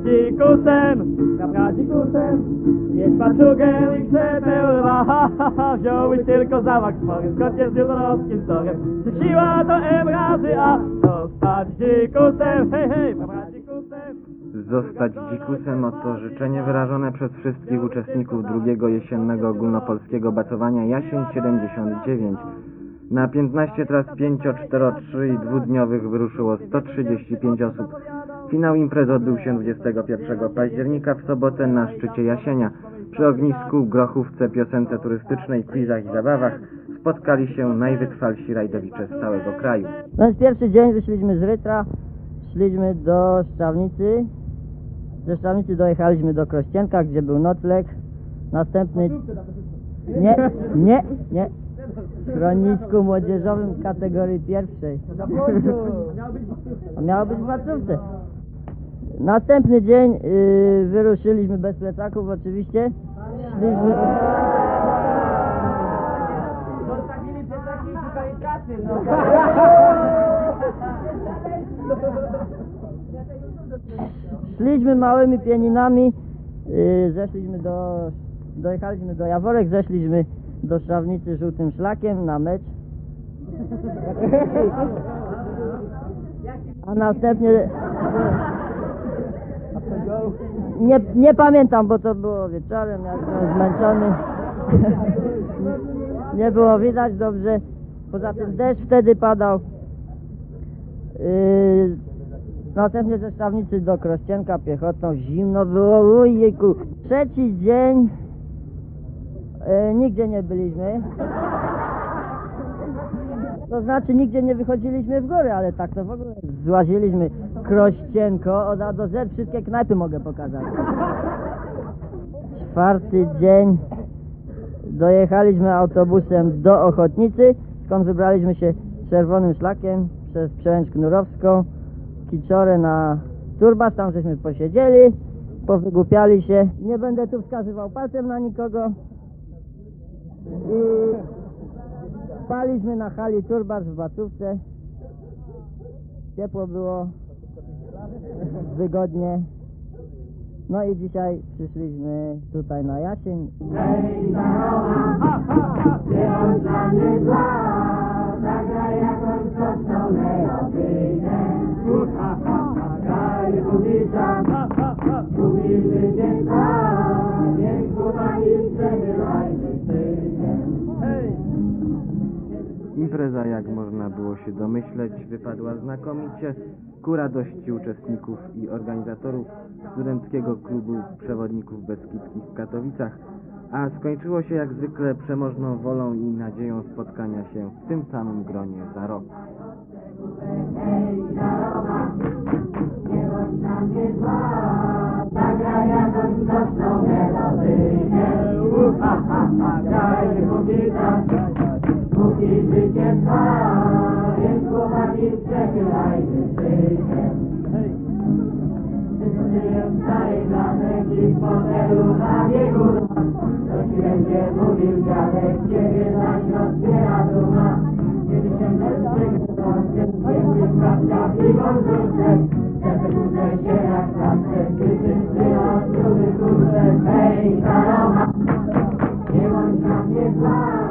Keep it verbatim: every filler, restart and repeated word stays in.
dzikusem, kapra dzikusem, mieć paczugę i krzepeł lwa, ha, ha, ha, wziąłbyś tylko zamach swoim, skocznie z wielorowskim storem. Czy siła to M razy A, zostać dzikusem, hej, hej, kapra dzikusem. Zostać dzikusem, oto życzenie wyrażone przez wszystkich uczestników drugiego jesiennego ogólnopolskiego bacowania Jasień siedemdziesiąt dziewięć. Na piętnaście tras pięcio, cztero, trzy i dwudniowych wyruszyło sto trzydzieści pięć osób. Finał imprezy odbył się dwudziestego pierwszego października w sobotę na szczycie Jasienia. Przy ognisku, grochówce, piosence turystycznej, quizach i zabawach spotkali się najwytrwalsi rajdowicze z całego kraju. Ten pierwszy dzień wyszliśmy z Rytra, szliśmy do Szczawnicy. Ze Szczawnicy dojechaliśmy do Krościenka, gdzie był nocleg. Następny... Nie, nie, nie. W schronisku młodzieżowym kategorii pierwszej. A miało być w Wacówce. Następny dzień yy, wyruszyliśmy bez plecaków oczywiście. Szliśmy... Zostawili plecaki i szukali kasy, no. Szliśmy małymi pieninami, yy, zeszliśmy do... Dojechaliśmy do Jaworek, zeszliśmy do Szczawnicy żółtym szlakiem na mecz. A następnie... Nie, nie pamiętam, bo to było wieczorem, ja byłem zmęczony. Nie było widać dobrze. Poza tym deszcz wtedy padał. Yy, następnie ze Szczawnicy do Krościenka piechotą, zimno było, ujejku. Trzeci dzień yy, nigdzie nie byliśmy. To znaczy nigdzie nie wychodziliśmy w góry, ale tak to w ogóle złaziliśmy Krościenko od A do Z, wszystkie knajpy mogę pokazać. Czwarty dzień dojechaliśmy autobusem do Ochotnicy, skąd wybraliśmy się czerwonym szlakiem przez Przełęcz Knurowską, Kiczorę na Turbas, tam żeśmy posiedzieli, powygłupiali się. Nie będę tu wskazywał palcem na nikogo. I spaliśmy na hali Turbas w Wacówce. Ciepło było, wygodnie. No i dzisiaj przyszliśmy tutaj na Jasień. Hej, Karoma, śpiewasz dla mnie zła, zagraj jakąś soczną melodynę. Ha, ha, ha, graj kubicza, kubi zwycięstwa, więc chłopaki przebywajmy szczytem. Impreza, jak można było się domyśleć, wypadła znakomicie ku radości uczestników i organizatorów Studenckiego Klubu Przewodników Beskidzkich w Katowicach, a skończyło się jak zwykle przemożną wolą i nadzieją spotkania się w tym samym gronie za rok. Hej, Karoma, nie bądź na mnie zła, zagraj jakąś soczną melodynę. Ha, ha, ha, graj kubicza, póki życie trwa, więc chłopaki przechylajmy szykiem. Żyję stary blasek i w fotelu na biegu. To ci będzie mówił dziadek, ciebie zaś rozbiera duma. Kiedy się mężczyzn to jest kapcia i wążuszek. Serce budzę się jak pracę, kiedy przyjął trudy kurczę. Hej, Karoma, nie bądź na mnie zła.